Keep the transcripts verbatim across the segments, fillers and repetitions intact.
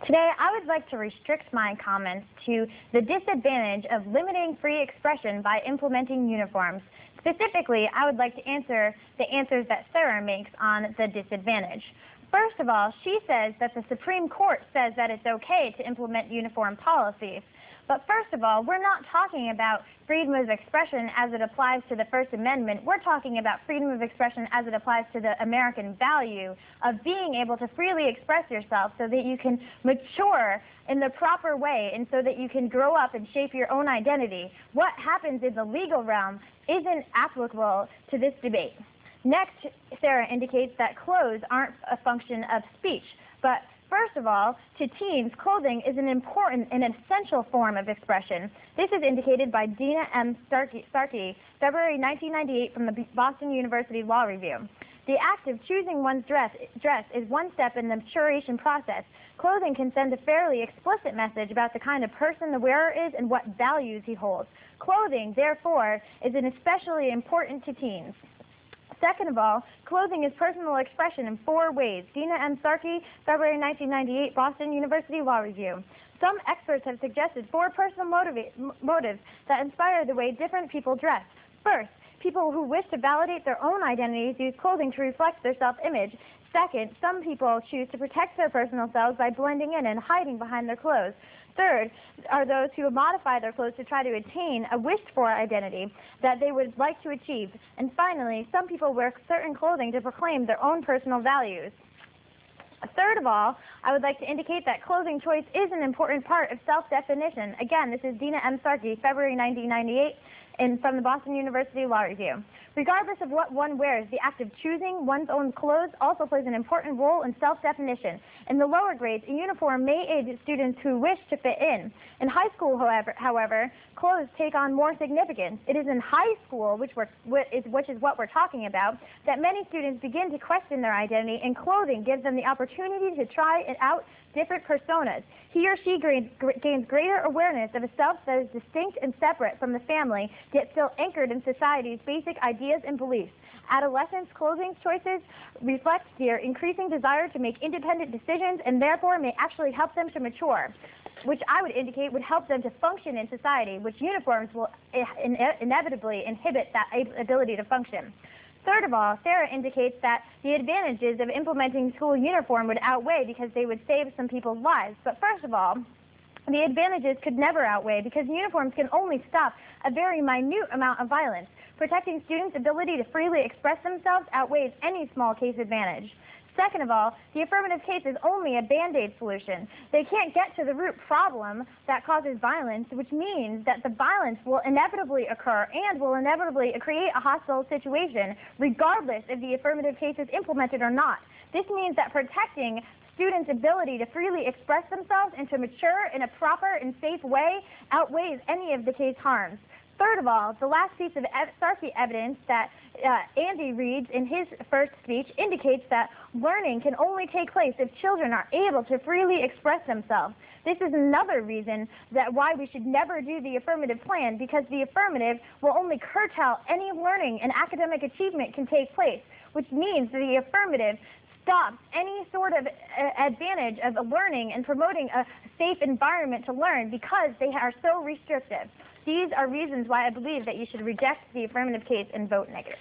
Today, I would like to restrict my comments to the disadvantage of limiting free expression by implementing uniforms. Specifically, I would like to answer the answers that Sarah makes on the disadvantage. First of all, she says that the Supreme Court says that it's okay to implement uniform policies. But first of all, we're not talking about freedom of expression as it applies to the First Amendment. We're talking about freedom of expression as it applies to the American value of being able to freely express yourself so that you can mature in the proper way and so that you can grow up and shape your own identity. What happens in the legal realm isn't applicable to this debate. Next, Sarah indicates that clothes aren't a function of speech, but first of all, to teens, clothing is an important and essential form of expression. This is indicated by Dina M. Starkey, Starkey, February nineteen ninety-eight, from the Boston University Law Review. The act of choosing one's dress, dress is one step in the maturation process. Clothing can send a fairly explicit message about the kind of person the wearer is and what values he holds. Clothing, therefore, is an especially important to teens. Second of all, clothing is personal expression in four ways. Dina M. Starkey, February nineteen ninety-eight, Boston University Law Review. Some experts have suggested four personal motives that inspire the way different people dress. First, people who wish to validate their own identities use clothing to reflect their self-image. Second, some people choose to protect their personal selves by blending in and hiding behind their clothes. Third are those who modify their clothes to try to attain a wished-for identity that they would like to achieve. And finally, some people wear certain clothing to proclaim their own personal values. Third of all, I would like to indicate that clothing choice is an important part of self-definition. Again, this is Dina M. Starkey, February nineteen ninety-eight, in, from the Boston University Law Review. Regardless of what one wears, the act of choosing one's own clothes also plays an important role in self-definition. In the lower grades, a uniform may aid students who wish to fit in. In high school, however, however clothes take on more significance. It is in high school, which, we're, which is what we're talking about, that many students begin to question their identity, and clothing gives them the opportunity to try out different personas. He or she gains greater awareness of a self that is distinct and separate from the family, yet still anchored in society's basic ideas and beliefs. Adolescents' clothing choices reflect their increasing desire to make independent decisions and therefore may actually help them to mature, which I would indicate would help them to function in society, which uniforms will in inevitably inhibit that ability to function. Third of all, Sarah indicates that the advantages of implementing school uniform would outweigh because they would save some people's lives. But first of all, the advantages could never outweigh because uniforms can only stop a very minute amount of violence. Protecting students' ability to freely express themselves outweighs any small case advantage. Second of all, the affirmative case is only a band-aid solution. They can't get to the root problem that causes violence, which means that the violence will inevitably occur and will inevitably create a hostile situation, regardless if the affirmative case is implemented or not. This means that protecting students' ability to freely express themselves and to mature in a proper and safe way outweighs any of the case harms. Third of all, the last piece of Starkey evidence that uh, Andy reads in his first speech indicates that learning can only take place if children are able to freely express themselves. This is another reason that why we should never do the affirmative plan, because the affirmative will only curtail any learning and academic achievement can take place, which means that the affirmative stops any sort of uh, advantage of learning and promoting a safe environment to learn because they are so restrictive. These are reasons why I believe that you should reject the affirmative case and vote negative.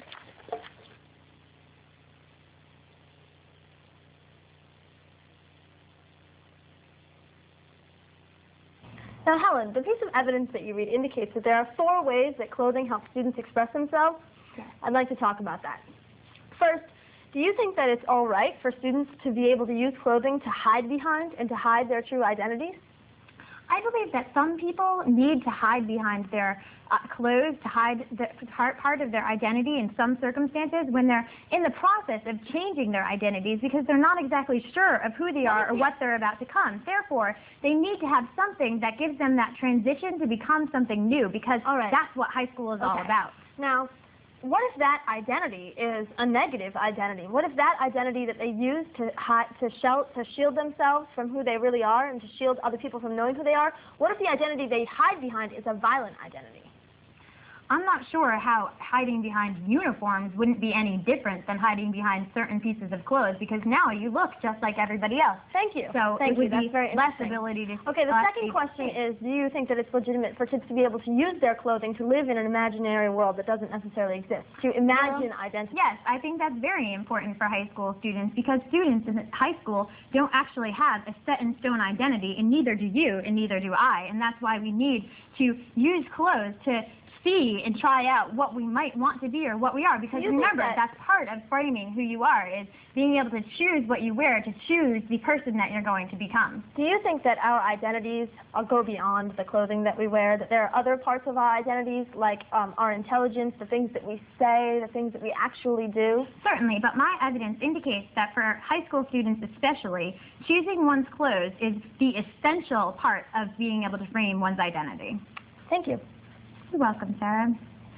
Now, Helen, the piece of evidence that you read indicates that there are four ways that clothing helps students express themselves. Yes. I'd like to talk about that. First, do you think that it's all right for students to be able to use clothing to hide behind and to hide their true identities? I believe that some people need to hide behind their uh, clothes, to hide the part, part of their identity in some circumstances when they're in the process of changing their identities because they're not exactly sure of who they are or what they're about to become. Therefore, they need to have something that gives them that transition to become something new because all right. That's what high school is okay. all about. Now, what if that identity is a negative identity? What if that identity that they use to hide, to, shel to shield themselves from who they really are and to shield other people from knowing who they are, what if the identity they hide behind is a violent identity? I'm not sure how hiding behind uniforms wouldn't be any different than hiding behind certain pieces of clothes, because now you look just like everybody else. Thank you. So Thank it would you. That's be very less interesting. ability to... Okay, the uh, second question is, do you think that it's legitimate for kids to be able to use their clothing to live in an imaginary world that doesn't necessarily exist, to imagine well, identity? Yes, I think that's very important for high school students, because students in high school don't actually have a set-in-stone identity, and neither do you, and neither do I, and that's why we need to use clothes to see and try out what we might want to be or what we are, because remember, that that's part of framing who you are, is being able to choose what you wear, to choose the person that you're going to become. Do you think that our identities go beyond the clothing that we wear, that there are other parts of our identities, like um, our intelligence, the things that we say, the things that we actually do? Certainly, but my evidence indicates that for high school students especially, choosing one's clothes is the essential part of being able to frame one's identity. Thank you. You're welcome, Sarah.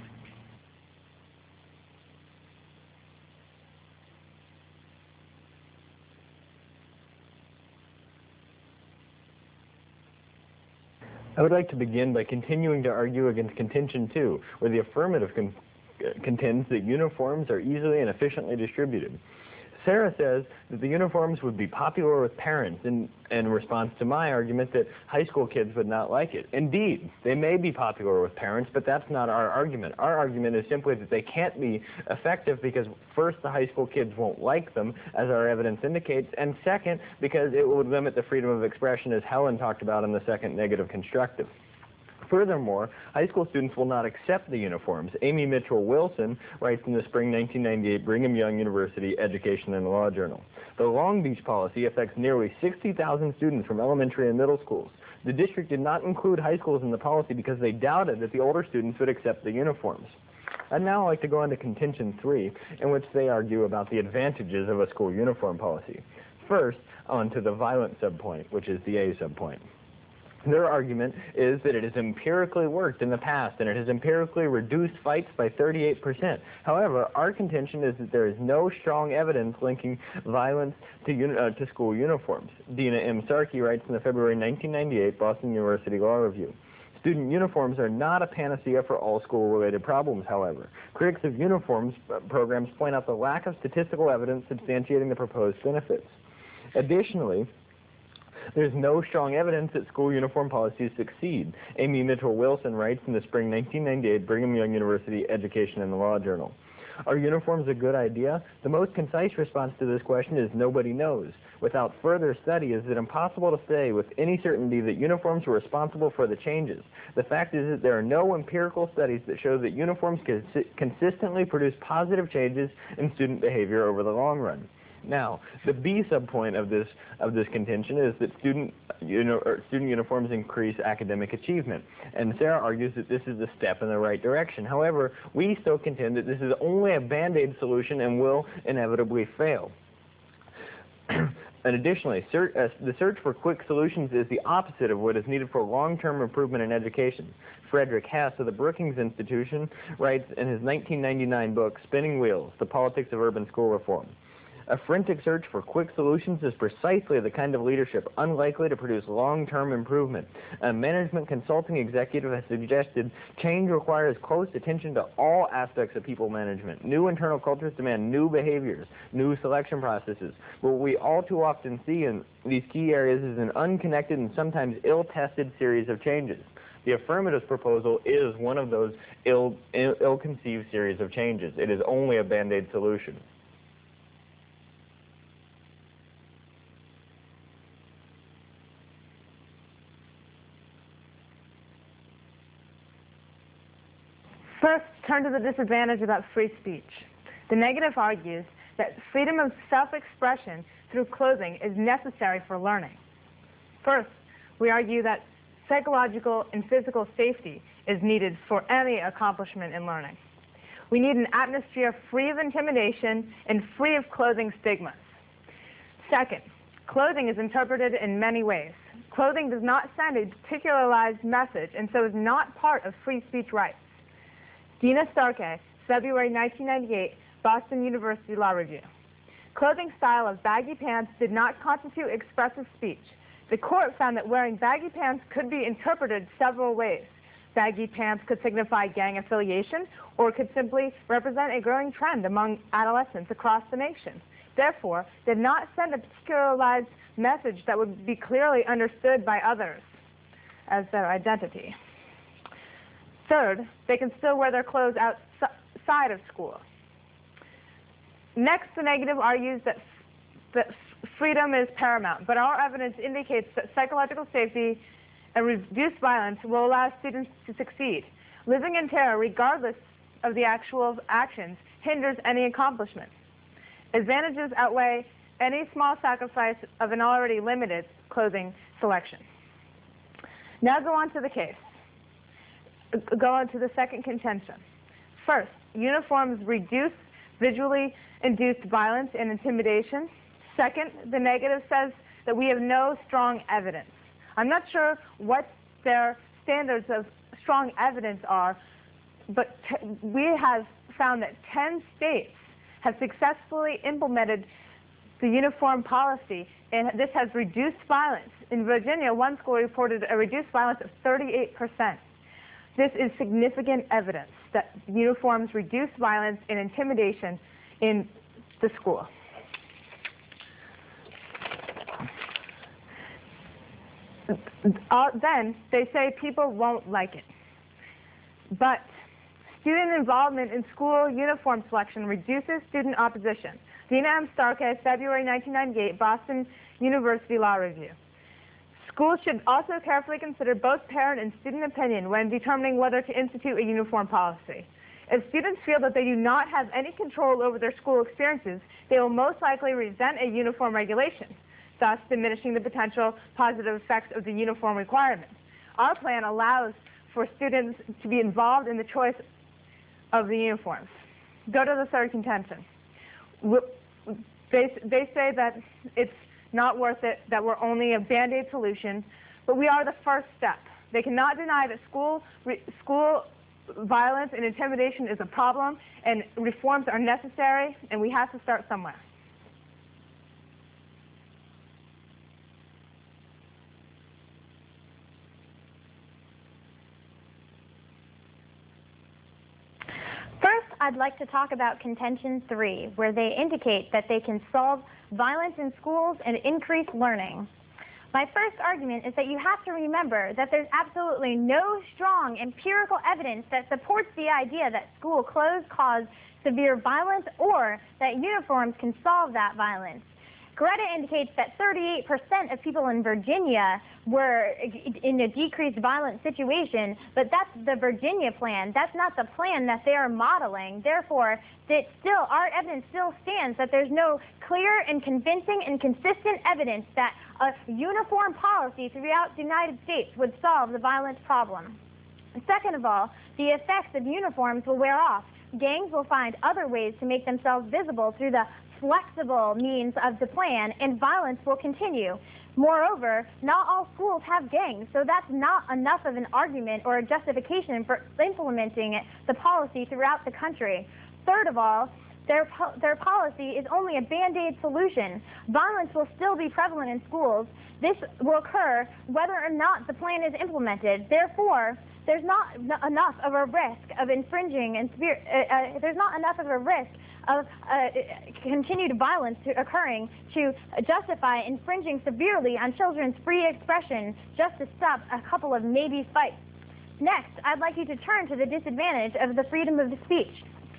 I would like to begin by continuing to argue against contention two, where the affirmative con contends that uniforms are easily and efficiently distributed. Sarah says that the uniforms would be popular with parents in, in response to my argument that high school kids would not like it. Indeed, they may be popular with parents, but that's not our argument. Our argument is simply that they can't be effective because, first, the high school kids won't like them, as our evidence indicates, and second, because it would limit the freedom of expression, as Helen talked about in the second negative constructive. Furthermore, high school students will not accept the uniforms. Amy Mitchell Wilson writes in the spring nineteen ninety-eight Brigham Young University Education and Law Journal. The Long Beach policy affects nearly sixty thousand students from elementary and middle schools. The district did not include high schools in the policy because they doubted that the older students would accept the uniforms. I'd now like to go on to contention three, in which they argue about the advantages of a school uniform policy. First, on to the violent subpoint, which is the A subpoint. Their argument is that it has empirically worked in the past, and it has empirically reduced fights by thirty-eight percent. However, our contention is that there is no strong evidence linking violence to, uni uh, to school uniforms. Dina M. Sarkey writes in the February nineteen ninety-eight Boston University Law Review. Student uniforms are not a panacea for all school-related problems, however. Critics of uniforms uh, programs point out the lack of statistical evidence substantiating the proposed benefits. Additionally, there's no strong evidence that school uniform policies succeed. Amy Mitchell Wilson writes in the spring nineteen ninety-eight Brigham Young University Education and the Law Journal. Are uniforms a good idea? The most concise response to this question is nobody knows. Without further study, is it impossible to say with any certainty that uniforms were responsible for the changes. The fact is that there are no empirical studies that show that uniforms cons- consistently produce positive changes in student behavior over the long run. Now, the B subpoint of this of this contention is that student you know, or student uniforms increase academic achievement, and Sarah argues that this is a step in the right direction. However, we still contend that this is only a band-aid solution and will inevitably fail. And additionally, ser uh, the search for quick solutions is the opposite of what is needed for long-term improvement in education. Frederick Hess of the Brookings Institution writes in his nineteen ninety-nine book, Spinning Wheels, The Politics of Urban School Reform. A frantic search for quick solutions is precisely the kind of leadership unlikely to produce long-term improvement. A management consulting executive has suggested change requires close attention to all aspects of people management. New internal cultures demand new behaviors, new selection processes. But what we all too often see in these key areas is an unconnected and sometimes ill-tested series of changes. The affirmative proposal is one of those ill, ill, ill-conceived series of changes. It is only a band-aid solution. First, turn to the disadvantage about free speech. The negative argues that freedom of self-expression through clothing is necessary for learning. First, we argue that psychological and physical safety is needed for any accomplishment in learning. We need an atmosphere free of intimidation and free of clothing stigmas. Second, clothing is interpreted in many ways. Clothing does not send a particularized message and so is not part of free speech rights. Dina Sarkey, February nineteen ninety-eight, Boston University Law Review. Clothing style of baggy pants did not constitute expressive speech. The court found that wearing baggy pants could be interpreted several ways. Baggy pants could signify gang affiliation or could simply represent a growing trend among adolescents across the nation. Therefore, did not send a particularized message that would be clearly understood by others as their identity. Third, they can still wear their clothes outside of school. Next, the negative argues that, that freedom is paramount, but our evidence indicates that psychological safety and reduced violence will allow students to succeed. Living in terror, regardless of the actual actions, hinders any accomplishment. Advantages outweigh any small sacrifice of an already limited clothing selection. Now go on to the case. Go on to the second contention. First, uniforms reduce visually induced violence and intimidation. Second, the negative says that we have no strong evidence. I'm not sure what their standards of strong evidence are, but t we have found that ten states have successfully implemented the uniform policy, and this has reduced violence. In Virginia, one school reported a reduced violence of thirty-eight percent. This is significant evidence that uniforms reduce violence and intimidation in the school. Uh, then they say people won't like it. But student involvement in school uniform selection reduces student opposition. Dina M. Starkey, February nineteen ninety-eight, Boston University Law Review. Schools should also carefully consider both parent and student opinion when determining whether to institute a uniform policy. If students feel that they do not have any control over their school experiences, they will most likely resent a uniform regulation, thus diminishing the potential positive effects of the uniform requirement. Our plan allows for students to be involved in the choice of the uniforms. Go to the third contention. They, they say that it's not worth it, that we're only a Band-Aid solution, but we are the first step. They cannot deny that school, re, school violence and intimidation is a problem, and reforms are necessary, and we have to start somewhere. First, I'd like to talk about contention three, where they indicate that they can solve violence in schools and increase learning. My first argument is that you have to remember that there's absolutely no strong empirical evidence that supports the idea that school clothes cause severe violence or that uniforms can solve that violence. Greta indicates that thirty-eight percent of people in Virginia were in a decreased violent situation, but that's the Virginia plan. That's not the plan that they are modeling. Therefore, that still, our evidence still stands that there's no clear and convincing and consistent evidence that a uniform policy throughout the United States would solve the violence problem. And second of all, the effects of uniforms will wear off. Gangs will find other ways to make themselves visible through the flexible means of the plan, and violence will continue. Moreover, not all schools have gangs, so that's not enough of an argument or a justification for implementing the policy throughout the country. Third of all, their, po their policy is only a Band-Aid solution. Violence will still be prevalent in schools. This will occur whether or not the plan is implemented. Therefore, there's not enough of a risk of infringing and uh, uh, there's not enough of a risk of uh, continued violence to occurring to justify infringing severely on children's free expression just to stop a couple of maybe fights. Next, I'd like you to turn to the disadvantage of the freedom of speech.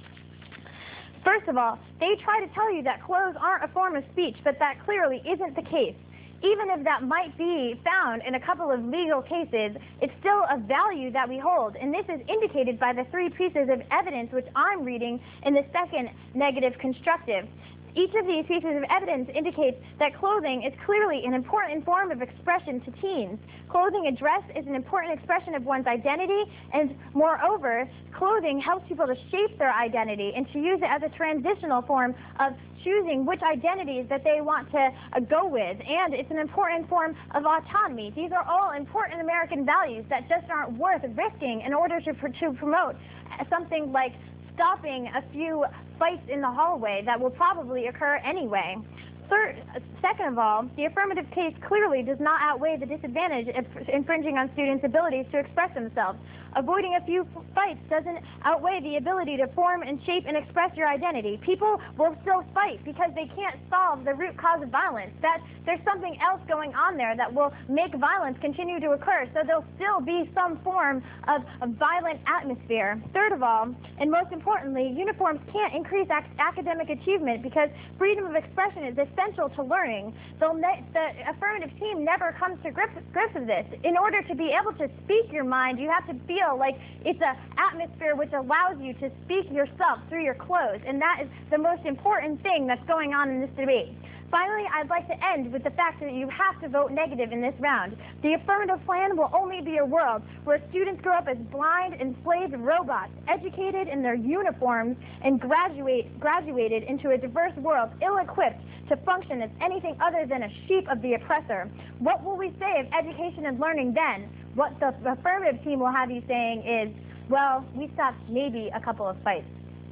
First of all, they try to tell you that clothes aren't a form of speech, but that clearly isn't the case. Even if that might be found in a couple of legal cases, it's still a value that we hold. And this is indicated by the three pieces of evidence which I'm reading in the second negative constructive. Each of these pieces of evidence indicates that clothing is clearly an important form of expression to teens. Clothing and dress is an important expression of one's identity, and moreover, clothing helps people to shape their identity and to use it as a transitional form of choosing which identities that they want to uh, go with, and it's an important form of autonomy. These are all important American values that just aren't worth risking in order to, pr to promote something like stopping a few fights in the hallway that will probably occur anyway. third, second of all, the affirmative case clearly does not outweigh the disadvantage of infringing on students' abilities to express themselves. Avoiding a few fights doesn't outweigh the ability to form and shape and express your identity. People will still fight because they can't solve the root cause of violence. That there's something else going on there that will make violence continue to occur. So there'll still be some form of a violent atmosphere. Third of all, and most importantly, uniforms can't increase ac academic achievement because freedom of expression is essential to learning. They'll ne the affirmative team never comes to grips, grips with this. In order to be able to speak your mind, you have to feel like it's an atmosphere which allows you to speak yourself through your clothes, and that is the most important thing that's going on in this debate. Finally, I'd like to end with the fact that you have to vote negative in this round. The affirmative plan will only be a world where students grow up as blind, enslaved robots, educated in their uniforms, and graduate, graduated into a diverse world, ill-equipped to function as anything other than a sheep of the oppressor. What will we say of education and learning then? What the affirmative team will have you saying is, well, we stopped maybe a couple of fights.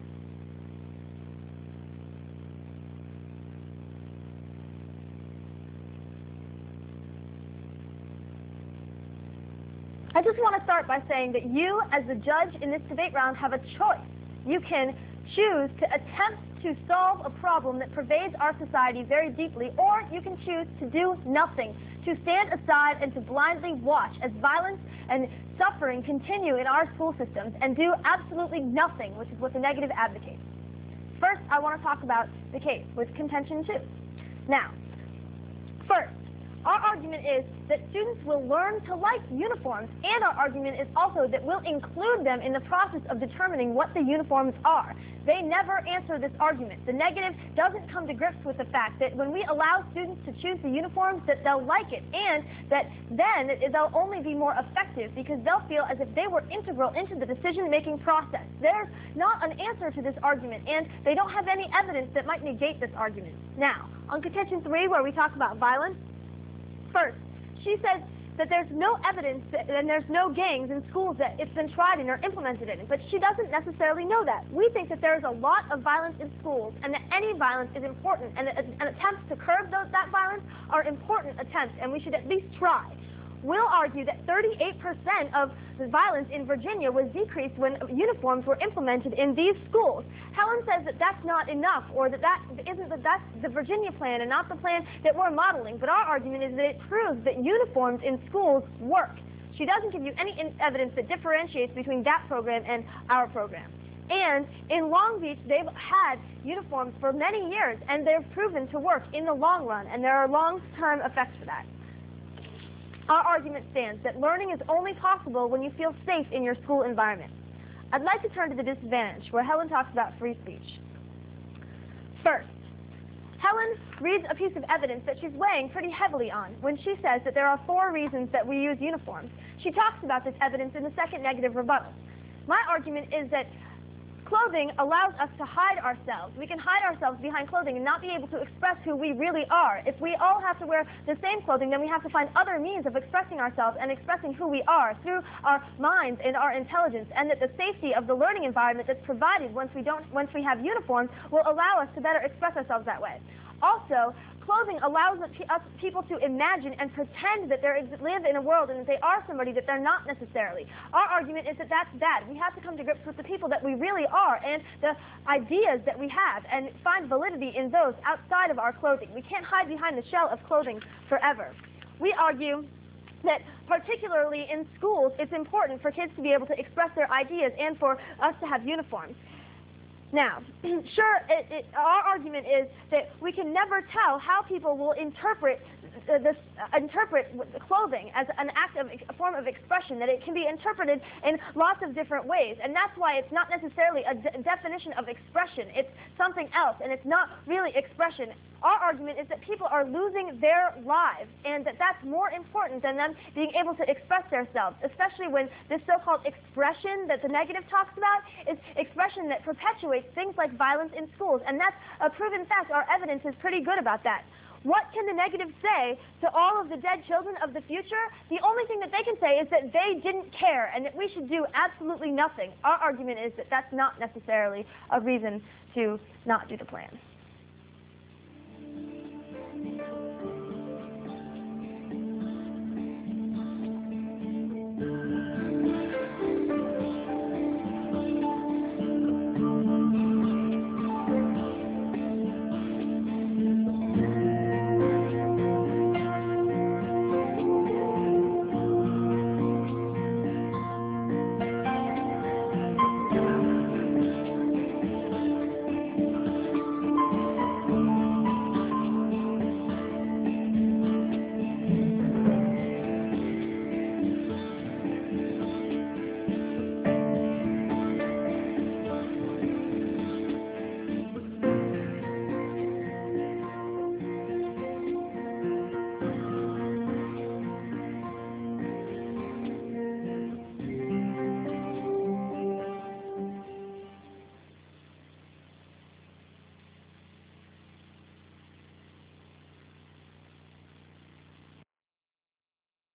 I just want to start by saying that you, as the judge in this debate round, have a choice. You can choose to attempt to solve a problem that pervades our society very deeply, or you can choose to do nothing, to stand aside and to blindly watch as violence and suffering continue in our school systems and do absolutely nothing, which is what the negative advocates. First, I want to talk about the case with contention two. Now, first, our argument is that students will learn to like uniforms, and our argument is also that we'll include them in the process of determining what the uniforms are. They never answer this argument. The negative doesn't come to grips with the fact that when we allow students to choose the uniforms, that they'll like it, and that then they'll only be more effective because they'll feel as if they were integral into the decision-making process. There's not an answer to this argument, and they don't have any evidence that might negate this argument. Now, on contention three, where we talk about violence, first, she says that there's no evidence that, and there's no gangs in schools that it's been tried and are implemented in, but she doesn't necessarily know that. We think that there's a lot of violence in schools and that any violence is important, and, and attempts to curb those, that violence are important attempts, and we should at least try. We'll argue that thirty-eight percent of the violence in Virginia was decreased when uniforms were implemented in these schools. Helen says that that's not enough, or that that isn't that that's the Virginia plan and not the plan that we're modeling. But our argument is that it proves that uniforms in schools work. She doesn't give you any evidence that differentiates between that program and our program. And in Long Beach, they've had uniforms for many years, and they've proven to work in the long run, and there are long-term effects for that. Our argument stands that learning is only possible when you feel safe in your school environment. I'd like to turn to the disadvantage, where Helen talks about free speech. First, Helen reads a piece of evidence that she's weighing pretty heavily on when she says that there are four reasons that we use uniforms. She talks about this evidence in the second negative rebuttal. My argument is that clothing allows us to hide ourselves. We can hide ourselves behind clothing and not be able to express who we really are. If we all have to wear the same clothing, then we have to find other means of expressing ourselves and expressing who we are through our minds and our intelligence, and that the safety of the learning environment that's provided once we don't, once we have uniforms will allow us to better express ourselves that way. Also, clothing allows us people to imagine and pretend that they live in a world and that they are somebody that they're not necessarily. Our argument is that that's bad. We have to come to grips with the people that we really are and the ideas that we have and find validity in those outside of our clothing. We can't hide behind the shell of clothing forever. We argue that particularly in schools, it's important for kids to be able to express their ideas and for us to have uniforms. Now, sure, it, it, our argument is that we can never tell how people will interpret uh, this, uh, interpret clothing as an act of a form of expression, that it can be interpreted in lots of different ways, and that's why it's not necessarily a de definition of expression. It's something else, and it's not really expression. Our argument is that people are losing their lives, and that that's more important than them being able to express themselves, especially when this so-called expression that the negative talks about is expression that perpetuates things like violence in schools, and that's a proven fact. Our evidence is pretty good about that. What can the negative say to all of the dead children of the future? The only thing that they can say is that they didn't care and that we should do absolutely nothing. Our argument is that that's not necessarily a reason to not do the plan.